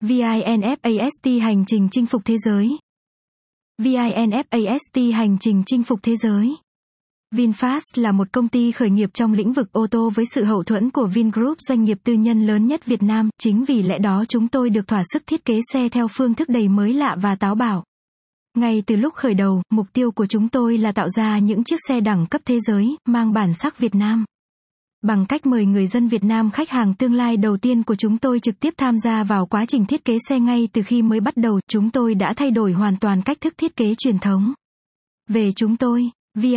VinFast hành trình chinh phục thế giới. VinFast hành trình chinh phục thế giới. VinFast là một công ty khởi nghiệp trong lĩnh vực ô tô với sự hậu thuẫn của Vingroup, doanh nghiệp tư nhân lớn nhất Việt Nam. Chính vì lẽ đó chúng tôi được thỏa sức thiết kế xe theo phương thức đầy mới lạ và táo bạo. Ngay từ lúc khởi đầu, mục tiêu của chúng tôi là tạo ra những chiếc xe đẳng cấp thế giới, mang bản sắc Việt Nam. Bằng cách mời người dân Việt Nam, khách hàng tương lai đầu tiên của chúng tôi trực tiếp tham gia vào quá trình thiết kế xe ngay từ khi mới bắt đầu, chúng tôi đã thay đổi hoàn toàn cách thức thiết kế truyền thống. Về chúng tôi,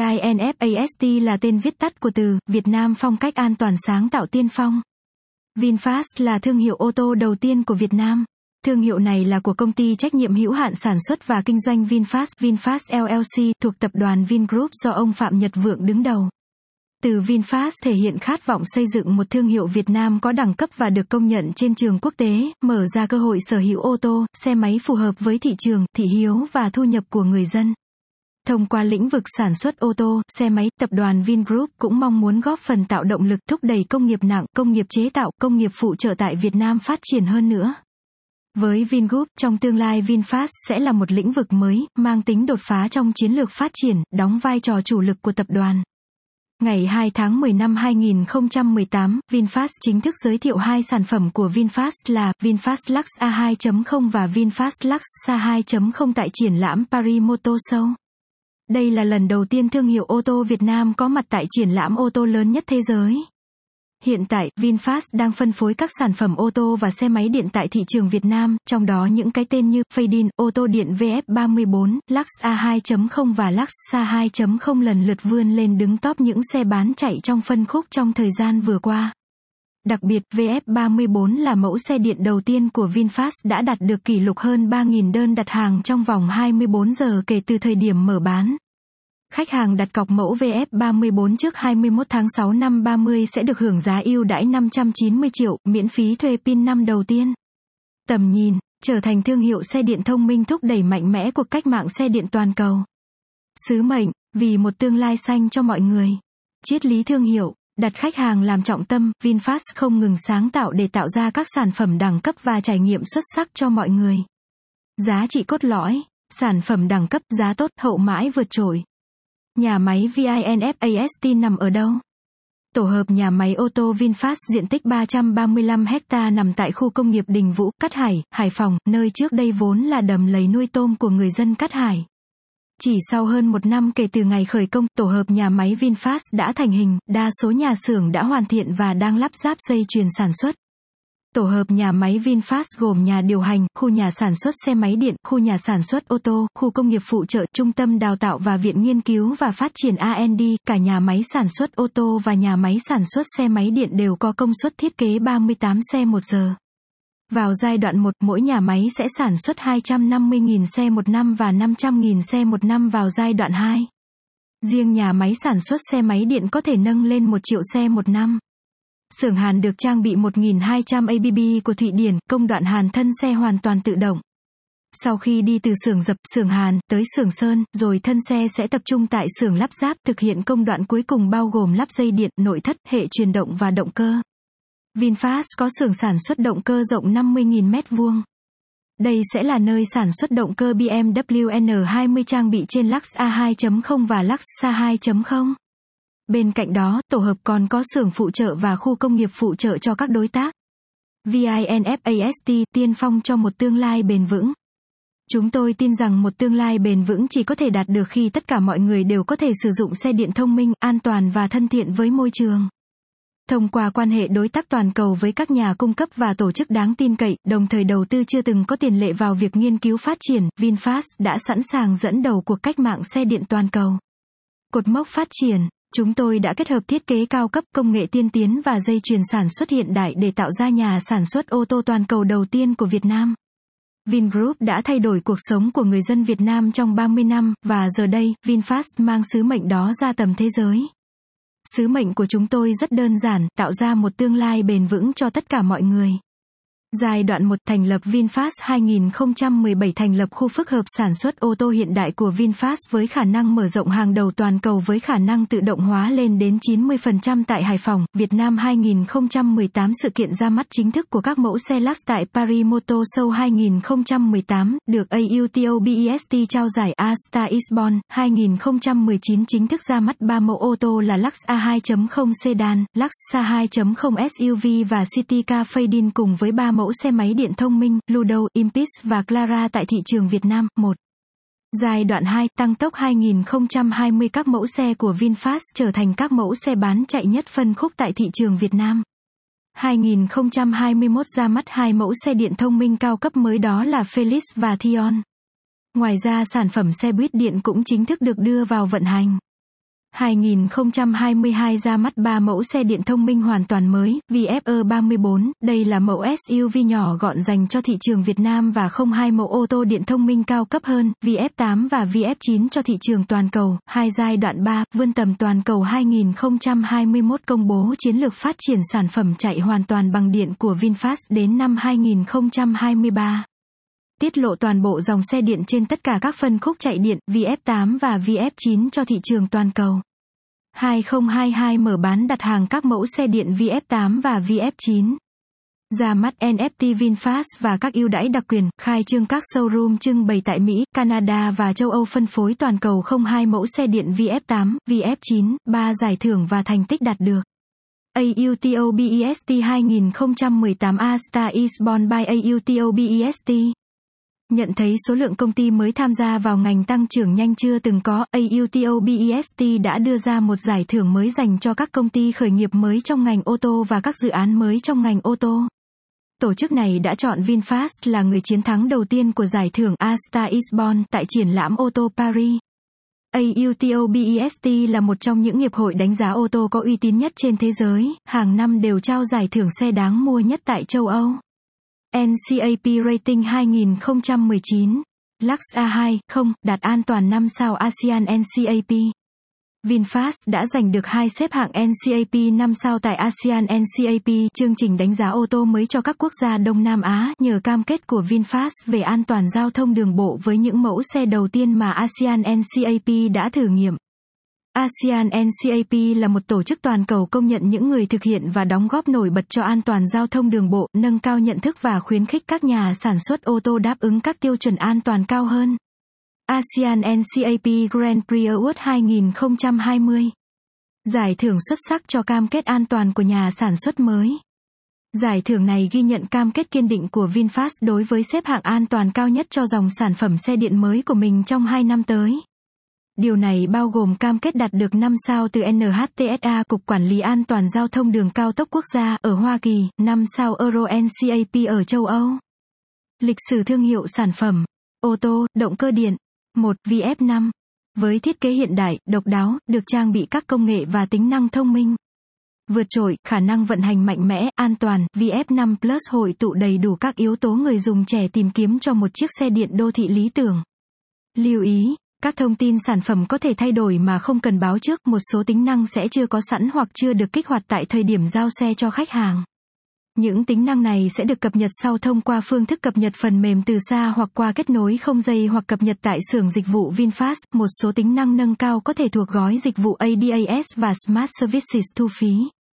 VinFast là tên viết tắt của từ Việt Nam phong cách an toàn sáng tạo tiên phong. VinFast là thương hiệu ô tô đầu tiên của Việt Nam. Thương hiệu này là của công ty trách nhiệm hữu hạn sản xuất và kinh doanh VinFast LLC thuộc tập đoàn Vingroup do ông Phạm Nhật Vượng đứng đầu. Từ VinFast thể hiện khát vọng xây dựng một thương hiệu Việt Nam có đẳng cấp và được công nhận trên trường quốc tế, mở ra cơ hội sở hữu ô tô, xe máy phù hợp với thị trường, thị hiếu và thu nhập của người dân. Thông qua lĩnh vực sản xuất ô tô, xe máy, tập đoàn Vingroup cũng mong muốn góp phần tạo động lực thúc đẩy công nghiệp nặng, công nghiệp chế tạo, công nghiệp phụ trợ tại Việt Nam phát triển hơn nữa. Với Vingroup, trong tương lai VinFast sẽ là một lĩnh vực mới, mang tính đột phá trong chiến lược phát triển, đóng vai trò chủ lực của tập đoàn. Ngày 2 tháng 10 năm 2018, VinFast chính thức giới thiệu hai sản phẩm của VinFast là VinFast Lux A2.0 và VinFast Lux SA2.0 tại triển lãm Paris Motor Show. Đây là lần đầu tiên thương hiệu ô tô Việt Nam có mặt tại triển lãm ô tô lớn nhất thế giới. Hiện tại, VinFast đang phân phối các sản phẩm ô tô và xe máy điện tại thị trường Việt Nam, trong đó những cái tên như Fadin, ô tô điện VF34, Lux A2.0 và Lux SA2.0 lần lượt vươn lên đứng top những xe bán chạy trong phân khúc trong thời gian vừa qua. Đặc biệt, VF34 là mẫu xe điện đầu tiên của VinFast đã đạt được kỷ lục hơn 3.000 đơn đặt hàng trong vòng 24 giờ kể từ thời điểm mở bán. Khách hàng đặt cọc mẫu VF34 trước 21 tháng 6 năm 30 sẽ được hưởng giá ưu đãi 590 triệu, miễn phí thuê pin năm đầu tiên. Tầm nhìn, trở thành thương hiệu xe điện thông minh thúc đẩy mạnh mẽ cuộc cách mạng xe điện toàn cầu. Sứ mệnh, vì một tương lai xanh cho mọi người. Triết lý thương hiệu, đặt khách hàng làm trọng tâm, VinFast không ngừng sáng tạo để tạo ra các sản phẩm đẳng cấp và trải nghiệm xuất sắc cho mọi người. Giá trị cốt lõi, sản phẩm đẳng cấp, giá tốt, hậu mãi vượt trội. Nhà máy VinFast nằm ở đâu? Tổ hợp nhà máy ô tô VinFast diện tích 335 ha nằm tại khu công nghiệp Đình Vũ, Cát Hải, Hải Phòng, nơi trước đây vốn là đầm lầy nuôi tôm của người dân Cát Hải. Chỉ sau hơn một năm kể từ ngày khởi công, tổ hợp nhà máy VinFast đã thành hình, đa số nhà xưởng đã hoàn thiện và đang lắp ráp dây chuyền sản xuất. Tổ hợp nhà máy VinFast gồm nhà điều hành, khu nhà sản xuất xe máy điện, khu nhà sản xuất ô tô, khu công nghiệp phụ trợ, trung tâm đào tạo và viện nghiên cứu và phát triển R&D. Cả nhà máy sản xuất ô tô và nhà máy sản xuất xe máy điện đều có công suất thiết kế 38 xe một giờ. Vào giai đoạn 1, mỗi nhà máy sẽ sản xuất 250.000 xe một năm và 500.000 xe một năm vào giai đoạn 2. Riêng nhà máy sản xuất xe máy điện có thể nâng lên 1 triệu xe một năm. Xưởng hàn được trang bị 1.200 ABB của Thụy Điển, công đoạn hàn thân xe hoàn toàn tự động. Sau khi đi từ xưởng dập, xưởng hàn, tới xưởng sơn, rồi thân xe sẽ tập trung tại xưởng lắp ráp, thực hiện công đoạn cuối cùng bao gồm lắp dây điện, nội thất, hệ truyền động và động cơ. VinFast có xưởng sản xuất động cơ rộng 50.000 m2. Đây sẽ là nơi sản xuất động cơ BMW N20 trang bị trên Lux A2.0 và Lux SA2.0. Bên cạnh đó, tổ hợp còn có xưởng phụ trợ và khu công nghiệp phụ trợ cho các đối tác. VinFast tiên phong cho một tương lai bền vững. Chúng tôi tin rằng một tương lai bền vững chỉ có thể đạt được khi tất cả mọi người đều có thể sử dụng xe điện thông minh, an toàn và thân thiện với môi trường. Thông qua quan hệ đối tác toàn cầu với các nhà cung cấp và tổ chức đáng tin cậy, đồng thời đầu tư chưa từng có tiền lệ vào việc nghiên cứu phát triển, VinFast đã sẵn sàng dẫn đầu cuộc cách mạng xe điện toàn cầu. Cột mốc phát triển. Chúng tôi đã kết hợp thiết kế cao cấp, công nghệ tiên tiến và dây chuyền sản xuất hiện đại để tạo ra nhà sản xuất ô tô toàn cầu đầu tiên của Việt Nam. Vingroup đã thay đổi cuộc sống của người dân Việt Nam trong 30 năm, và giờ đây, VinFast mang sứ mệnh đó ra tầm thế giới. Sứ mệnh của chúng tôi rất đơn giản, tạo ra một tương lai bền vững cho tất cả mọi người. Giai đoạn 1 thành lập VinFast 2017 thành lập khu phức hợp sản xuất ô tô hiện đại của VinFast với khả năng mở rộng hàng đầu toàn cầu với khả năng tự động hóa lên đến 90% tại Hải Phòng, Việt Nam 2018 sự kiện ra mắt chính thức của các mẫu xe Lux tại Paris Motor Show 2018, được AUTO BEST trao giải A-Star is Born, 2019 chính thức ra mắt 3 mẫu ô tô là Lux A2.0 Sedan, Lux A2.0 SUV và City Car Fading cùng với 3 mẫu xe máy điện thông minh, Ludo, Impulse và Clara tại thị trường Việt Nam. 1. Giai đoạn 2, tăng tốc 2020 các mẫu xe của VinFast trở thành các mẫu xe bán chạy nhất phân khúc tại thị trường Việt Nam. 2021 ra mắt 2 mẫu xe điện thông minh cao cấp mới đó là Felix và Thion. Ngoài ra sản phẩm xe buýt điện cũng chính thức được đưa vào vận hành. 2022 ra mắt 3 mẫu xe điện thông minh hoàn toàn mới, VFE34, đây là mẫu SUV nhỏ gọn dành cho thị trường Việt Nam và 02 mẫu ô tô điện thông minh cao cấp hơn, VF8 và VF9 cho thị trường toàn cầu. 2 giai đoạn 3, vươn tầm toàn cầu 2021 công bố chiến lược phát triển sản phẩm chạy hoàn toàn bằng điện của VinFast đến năm 2023. Tiết lộ toàn bộ dòng xe điện trên tất cả các phân khúc chạy điện, VF8 và VF9 cho thị trường toàn cầu. 2022 mở bán đặt hàng các mẫu xe điện VF8 và VF9. Ra mắt NFT VinFast và các ưu đãi đặc quyền, khai trương các showroom trưng bày tại Mỹ, Canada và châu Âu phân phối toàn cầu 02 mẫu xe điện VF8, VF9, 3 giải thưởng và thành tích đạt được. AUTO BEST 2018 A-Star is Born by AUTO BEST. Nhận thấy số lượng công ty mới tham gia vào ngành tăng trưởng nhanh chưa từng có, AUTO BEST đã đưa ra một giải thưởng mới dành cho các công ty khởi nghiệp mới trong ngành ô tô và các dự án mới trong ngành ô tô. Tổ chức này đã chọn VinFast là người chiến thắng đầu tiên của giải thưởng A-Star is Born tại triển lãm ô tô Paris. AUTO BEST là một trong những hiệp hội đánh giá ô tô có uy tín nhất trên thế giới, hàng năm đều trao giải thưởng xe đáng mua nhất tại châu Âu. NCAP Rating 2019. Lux A2, không, đạt an toàn 5 sao ASEAN NCAP. VinFast đã giành được 2 xếp hạng NCAP 5 sao tại ASEAN NCAP, chương trình đánh giá ô tô mới cho các quốc gia Đông Nam Á, nhờ cam kết của VinFast về an toàn giao thông đường bộ với những mẫu xe đầu tiên mà ASEAN NCAP đã thử nghiệm. ASEAN NCAP là một tổ chức toàn cầu công nhận những người thực hiện và đóng góp nổi bật cho an toàn giao thông đường bộ, nâng cao nhận thức và khuyến khích các nhà sản xuất ô tô đáp ứng các tiêu chuẩn an toàn cao hơn. ASEAN NCAP Grand Prix Award 2020. Giải thưởng xuất sắc cho cam kết an toàn của nhà sản xuất mới. Giải thưởng này ghi nhận cam kết kiên định của VinFast đối với xếp hạng an toàn cao nhất cho dòng sản phẩm xe điện mới của mình trong 2 năm tới. Điều này bao gồm cam kết đạt được 5 sao từ NHTSA, Cục Quản lý An toàn Giao thông Đường Cao tốc Quốc gia ở Hoa Kỳ, 5 sao Euro NCAP ở châu Âu. Lịch sử thương hiệu sản phẩm. Ô tô, động cơ điện. 1. VF5. Với thiết kế hiện đại, độc đáo, được trang bị các công nghệ và tính năng thông minh vượt trội, khả năng vận hành mạnh mẽ, an toàn, VF5 Plus hội tụ đầy đủ các yếu tố người dùng trẻ tìm kiếm cho một chiếc xe điện đô thị lý tưởng. Lưu ý, các thông tin sản phẩm có thể thay đổi mà không cần báo trước, một số tính năng sẽ chưa có sẵn hoặc chưa được kích hoạt tại thời điểm giao xe cho khách hàng. Những tính năng này sẽ được cập nhật sau thông qua phương thức cập nhật phần mềm từ xa hoặc qua kết nối không dây hoặc cập nhật tại xưởng dịch vụ VinFast. Một số tính năng nâng cao có thể thuộc gói dịch vụ ADAS và Smart Services thu phí.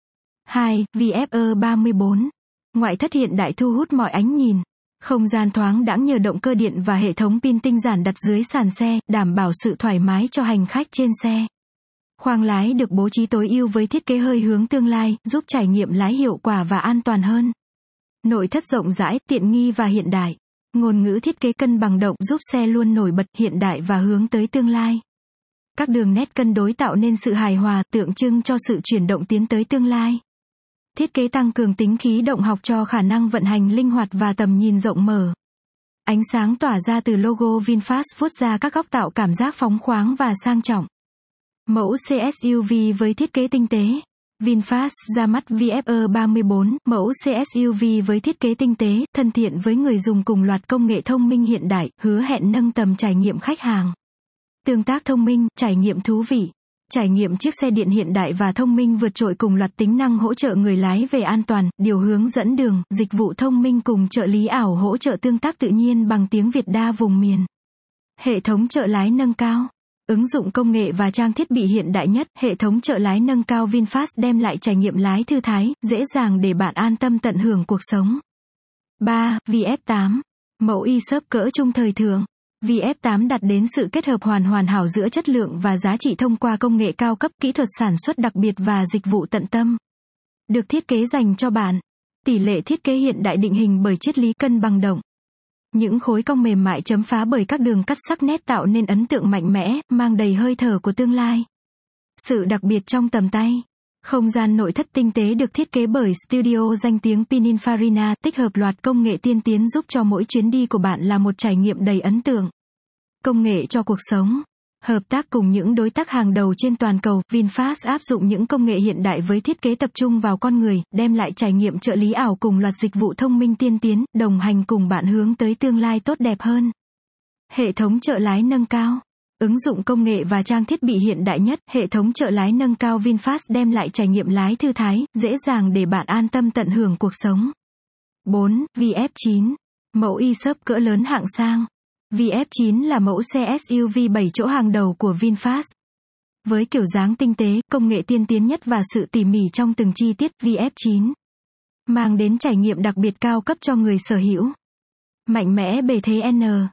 2. VFE34. Ngoại thất hiện đại thu hút mọi ánh nhìn. Không gian thoáng đãng nhờ động cơ điện và hệ thống pin tinh giản đặt dưới sàn xe, đảm bảo sự thoải mái cho hành khách trên xe. Khoang lái được bố trí tối ưu với thiết kế hơi hướng tương lai, giúp trải nghiệm lái hiệu quả và an toàn hơn. Nội thất rộng rãi, tiện nghi và hiện đại. Ngôn ngữ thiết kế cân bằng động giúp xe luôn nổi bật, hiện đại và hướng tới tương lai. Các đường nét cân đối tạo nên sự hài hòa, tượng trưng cho sự chuyển động tiến tới tương lai. Thiết kế tăng cường tính khí động học cho khả năng vận hành linh hoạt và tầm nhìn rộng mở. Ánh sáng tỏa ra từ logo VinFast vuốt ra các góc tạo cảm giác phóng khoáng và sang trọng. Mẫu CSUV với thiết kế tinh tế. VinFast ra mắt VFE34, mẫu CSUV với thiết kế tinh tế, thân thiện với người dùng cùng loạt công nghệ thông minh hiện đại, hứa hẹn nâng tầm trải nghiệm khách hàng. Tương tác thông minh, trải nghiệm thú vị. Trải nghiệm chiếc xe điện hiện đại và thông minh vượt trội cùng loạt tính năng hỗ trợ người lái về an toàn, điều hướng dẫn đường, dịch vụ thông minh cùng trợ lý ảo hỗ trợ tương tác tự nhiên bằng tiếng Việt đa vùng miền. Hệ thống trợ lái nâng cao. Ứng dụng công nghệ và trang thiết bị hiện đại nhất, hệ thống trợ lái nâng cao VinFast đem lại trải nghiệm lái thư thái, dễ dàng để bạn an tâm tận hưởng cuộc sống. 3. VF8. Mẫu e-SUV cỡ trung thời thượng. VF8 đạt đến sự kết hợp hoàn hảo giữa chất lượng và giá trị thông qua công nghệ cao cấp, kỹ thuật sản xuất đặc biệt và dịch vụ tận tâm. Được thiết kế dành cho bạn. Tỷ lệ thiết kế hiện đại định hình bởi triết lý cân bằng động. Những khối cong mềm mại chấm phá bởi các đường cắt sắc nét tạo nên ấn tượng mạnh mẽ, mang đầy hơi thở của tương lai. Sự đặc biệt trong tầm tay. Không gian nội thất tinh tế được thiết kế bởi studio danh tiếng Pininfarina, tích hợp loạt công nghệ tiên tiến giúp cho mỗi chuyến đi của bạn là một trải nghiệm đầy ấn tượng. Công nghệ cho cuộc sống. Hợp tác cùng những đối tác hàng đầu trên toàn cầu, VinFast áp dụng những công nghệ hiện đại với thiết kế tập trung vào con người, đem lại trải nghiệm trợ lý ảo cùng loạt dịch vụ thông minh tiên tiến, đồng hành cùng bạn hướng tới tương lai tốt đẹp hơn. Hệ thống trợ lái nâng cao. Ứng dụng công nghệ và trang thiết bị hiện đại nhất, hệ thống trợ lái nâng cao VinFast đem lại trải nghiệm lái thư thái, dễ dàng để bạn an tâm tận hưởng cuộc sống. 4. VF9. Mẫu e-SUV cỡ lớn hạng sang. VF9 là mẫu xe SUV 7 chỗ hàng đầu của VinFast. Với kiểu dáng tinh tế, công nghệ tiên tiến nhất và sự tỉ mỉ trong từng chi tiết, VF9 mang đến trải nghiệm đặc biệt cao cấp cho người sở hữu. Mạnh mẽ bề thế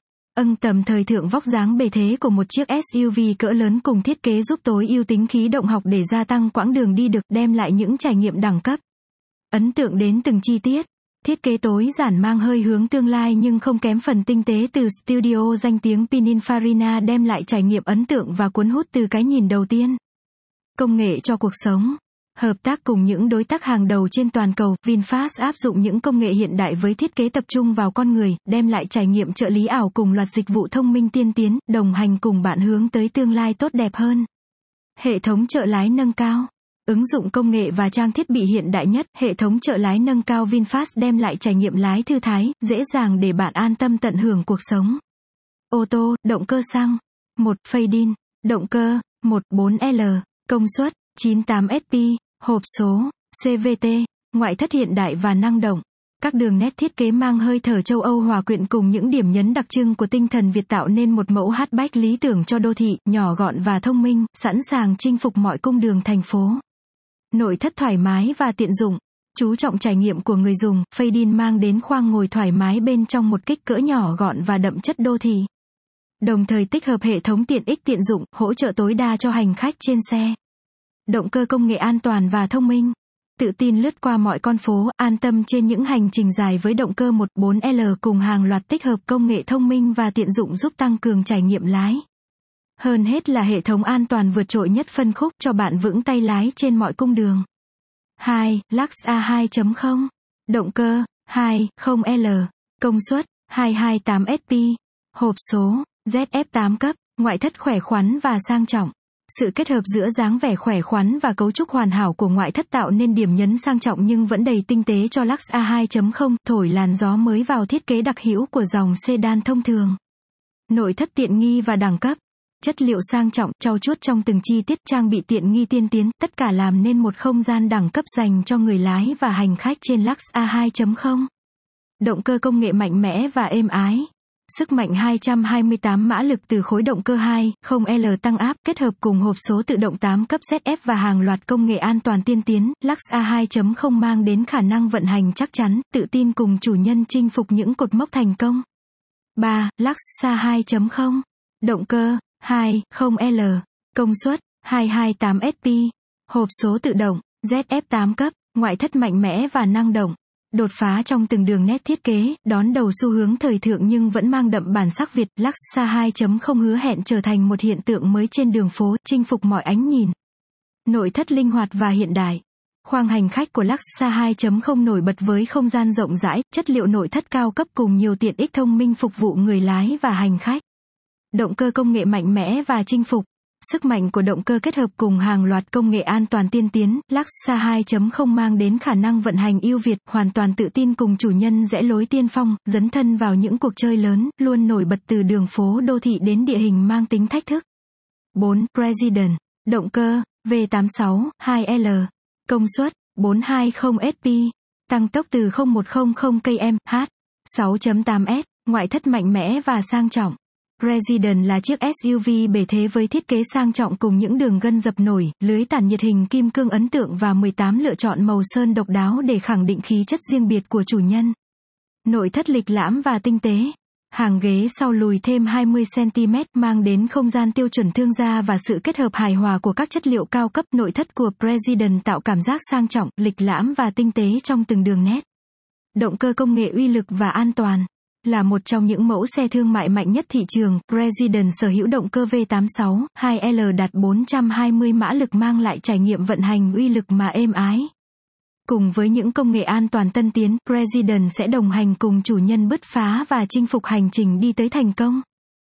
tầm thời thượng vóc dáng bề thế của một chiếc SUV cỡ lớn cùng thiết kế giúp tối ưu tính khí động học để gia tăng quãng đường đi được, đem lại những trải nghiệm đẳng cấp. Ấn tượng đến từng chi tiết. Thiết kế tối giản mang hơi hướng tương lai nhưng không kém phần tinh tế từ studio danh tiếng Pininfarina, đem lại trải nghiệm ấn tượng và cuốn hút từ cái nhìn đầu tiên. Công nghệ cho cuộc sống. Hợp tác cùng những đối tác hàng đầu trên toàn cầu, VinFast áp dụng những công nghệ hiện đại với thiết kế tập trung vào con người, đem lại trải nghiệm trợ lý ảo cùng loạt dịch vụ thông minh tiên tiến, đồng hành cùng bạn hướng tới tương lai tốt đẹp hơn. Hệ thống trợ lái nâng cao. Ứng dụng công nghệ và trang thiết bị hiện đại nhất, hệ thống trợ lái nâng cao VinFast đem lại trải nghiệm lái thư thái, dễ dàng để bạn an tâm tận hưởng cuộc sống. Ô tô, động cơ xăng. 1. Fadin. Động cơ, 1.4L. Công suất, 98 SP. Hộp số, CVT. Ngoại thất hiện đại và năng động. Các đường nét thiết kế mang hơi thở châu Âu hòa quyện cùng những điểm nhấn đặc trưng của tinh thần Việt tạo nên một mẫu hatchback lý tưởng cho đô thị, nhỏ gọn và thông minh, sẵn sàng chinh phục mọi cung đường thành phố. Nội thất thoải mái và tiện dụng. Chú trọng trải nghiệm của người dùng, Fadin mang đến khoang ngồi thoải mái bên trong một kích cỡ nhỏ gọn và đậm chất đô thị. Đồng thời tích hợp hệ thống tiện ích tiện dụng, hỗ trợ tối đa cho hành khách trên xe. Động cơ công nghệ an toàn và thông minh. Tự tin lướt qua mọi con phố, an tâm trên những hành trình dài với động cơ 1.4L cùng hàng loạt tích hợp công nghệ thông minh và tiện dụng giúp tăng cường trải nghiệm lái. Hơn hết là hệ thống an toàn vượt trội nhất phân khúc cho bạn vững tay lái trên mọi cung đường. 2. Lux A2.0. Động cơ, 2.0L. Công suất, 228 SP. Hộp số, ZF8 cấp. Ngoại thất khỏe khoắn và sang trọng. Sự kết hợp giữa dáng vẻ khỏe khoắn và cấu trúc hoàn hảo của ngoại thất tạo nên điểm nhấn sang trọng nhưng vẫn đầy tinh tế cho Lux A2.0, thổi làn gió mới vào thiết kế đặc hữu của dòng sedan thông thường. Nội thất tiện nghi và đẳng cấp. Chất liệu sang trọng, trau chuốt trong từng chi tiết, trang bị tiện nghi tiên tiến, tất cả làm nên một không gian đẳng cấp dành cho người lái và hành khách trên Lux A2.0. Động cơ công nghệ mạnh mẽ và êm ái. Sức mạnh 228 mã lực từ khối động cơ 2.0L tăng áp, kết hợp cùng hộp số tự động 8 cấp ZF và hàng loạt công nghệ an toàn tiên tiến, Lux A2.0 mang đến khả năng vận hành chắc chắn, tự tin cùng chủ nhân chinh phục những cột mốc thành công. 3. Lux A2.0. Động cơ, 2.0L. Công suất, 228 SP. Hộp số tự động, ZF8 cấp, ngoại thất mạnh mẽ và năng động. Đột phá trong từng đường nét thiết kế, đón đầu xu hướng thời thượng nhưng vẫn mang đậm bản sắc Việt. Lux A2.0 hứa hẹn trở thành một hiện tượng mới trên đường phố, chinh phục mọi ánh nhìn. Nội thất linh hoạt và hiện đại. Khoang hành khách của Lux A2.0 nổi bật với không gian rộng rãi, chất liệu nội thất cao cấp cùng nhiều tiện ích thông minh phục vụ người lái và hành khách. Động cơ công nghệ mạnh mẽ và chinh phục. Sức mạnh của động cơ kết hợp cùng hàng loạt công nghệ an toàn tiên tiến, Lux A2.0 mang đến khả năng vận hành ưu việt, hoàn toàn tự tin cùng chủ nhân rẽ lối tiên phong, dấn thân vào những cuộc chơi lớn, luôn nổi bật từ đường phố đô thị đến địa hình mang tính thách thức. 4. President. Động cơ V86 2L. Công suất 420 SP. Tăng tốc từ 0100 km/h. 6.8S. Ngoại thất mạnh mẽ và sang trọng. President là chiếc SUV bề thế với thiết kế sang trọng cùng những đường gân dập nổi, lưới tản nhiệt hình kim cương ấn tượng và 18 lựa chọn màu sơn độc đáo để khẳng định khí chất riêng biệt của chủ nhân. Nội thất lịch lãm và tinh tế. Hàng ghế sau lùi thêm 20cm mang đến không gian tiêu chuẩn thương gia và sự kết hợp hài hòa của các chất liệu cao cấp. Nội thất của President tạo cảm giác sang trọng, lịch lãm và tinh tế trong từng đường nét. Động cơ công nghệ uy lực và an toàn. Là một trong những mẫu xe thương mại mạnh nhất thị trường, President sở hữu động cơ V86 2L đạt 420 mã lực mang lại trải nghiệm vận hành uy lực mà êm ái. Cùng với những công nghệ an toàn tân tiến, President sẽ đồng hành cùng chủ nhân bứt phá và chinh phục hành trình đi tới thành công.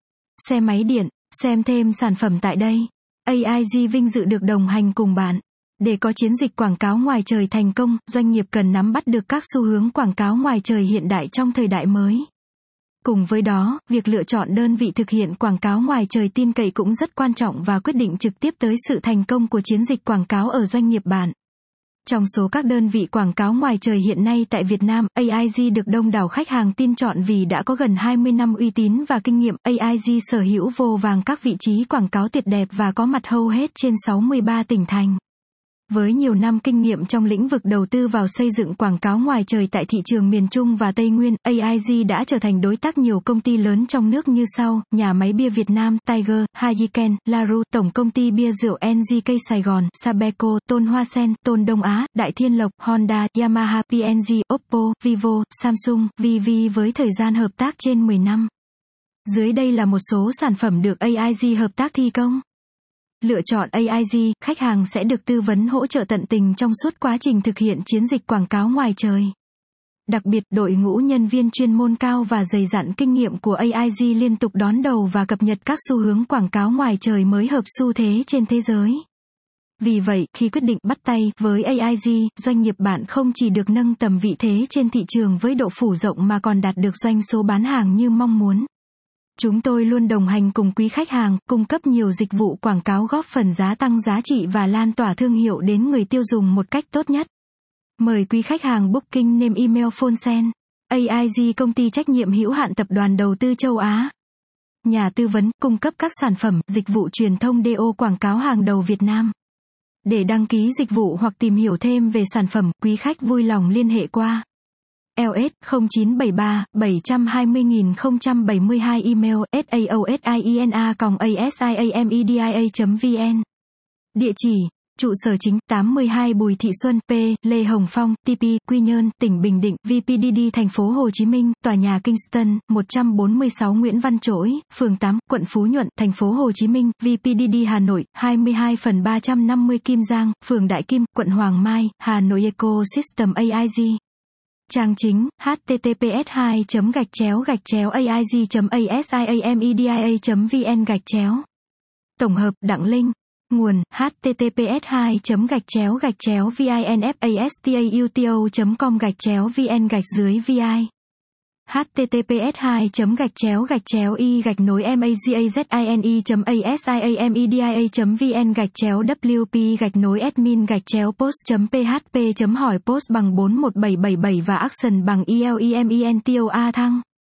Xe máy điện, xem thêm sản phẩm tại đây. AIG vinh dự được đồng hành cùng bạn. Để có chiến dịch quảng cáo ngoài trời thành công, doanh nghiệp cần nắm bắt được các xu hướng quảng cáo ngoài trời hiện đại trong thời đại mới. Cùng với đó, việc lựa chọn đơn vị thực hiện quảng cáo ngoài trời tin cậy cũng rất quan trọng và quyết định trực tiếp tới sự thành công của chiến dịch quảng cáo ở doanh nghiệp bạn. Trong số các đơn vị quảng cáo ngoài trời hiện nay tại Việt Nam, AIG được đông đảo khách hàng tin chọn vì đã có gần 20 năm uy tín và kinh nghiệm. AIG sở hữu vô vàn các vị trí quảng cáo tuyệt đẹp và có mặt hầu hết trên 63 tỉnh thành. Với nhiều năm kinh nghiệm trong lĩnh vực đầu tư vào xây dựng quảng cáo ngoài trời tại thị trường miền Trung và Tây Nguyên, AIG đã trở thành đối tác nhiều công ty lớn trong nước như sau: Nhà máy bia Việt Nam, Tiger, Heineken, Larue, Tổng công ty bia rượu NGK Sài Gòn, Sabeco, Tôn Hoa Sen, Tôn Đông Á, Đại Thiên Lộc, Honda, Yamaha, PNG, Oppo, Vivo, Samsung, VV với thời gian hợp tác trên 10 năm. Dưới đây là một số sản phẩm được AIG hợp tác thi công. Lựa chọn AIG, khách hàng sẽ được tư vấn hỗ trợ tận tình trong suốt quá trình thực hiện chiến dịch quảng cáo ngoài trời. Đặc biệt, đội ngũ nhân viên chuyên môn cao và dày dặn kinh nghiệm của AIG liên tục đón đầu và cập nhật các xu hướng quảng cáo ngoài trời mới hợp xu thế trên thế giới. Vì vậy, khi quyết định bắt tay với AIG, doanh nghiệp bạn không chỉ được nâng tầm vị thế trên thị trường với độ phủ rộng mà còn đạt được doanh số bán hàng như mong muốn. Chúng tôi luôn đồng hành cùng quý khách hàng, cung cấp nhiều dịch vụ quảng cáo góp phần gia tăng giá trị và lan tỏa thương hiệu đến người tiêu dùng một cách tốt nhất. Mời quý khách hàng booking name email phone sen. AIG công ty trách nhiệm hữu hạn tập đoàn đầu tư châu Á. Nhà tư vấn, cung cấp các sản phẩm, dịch vụ truyền thông DO quảng cáo hàng đầu Việt Nam. Để đăng ký dịch vụ hoặc tìm hiểu thêm về sản phẩm, quý khách vui lòng liên hệ qua LS 0973 720 072 email saosiena@asiamedia.vn. Địa chỉ: trụ sở chính 82 Bùi Thị Xuân, P. Lê Hồng Phong, TP, Quy Nhơn, tỉnh Bình Định, VPDD thành phố Hồ Chí Minh, tòa nhà Kingston, 146 Nguyễn Văn Trỗi, phường 8, quận Phú Nhuận, thành phố Hồ Chí Minh, VPDD Hà Nội, 22/350 Kim Giang, phường Đại Kim, quận Hoàng Mai, Hà Nội. Ecosystem AIG. Trang chính: https://aig.asiamedia.vn/. Tổng hợp: Đặng Linh. Nguồn: https://vinfastauto.com/vi https://i-nối-emazig.asiamedia.vn/wp-admin-post.php hỏi post bằng 4177 và action bằng ELEMENTOA thăng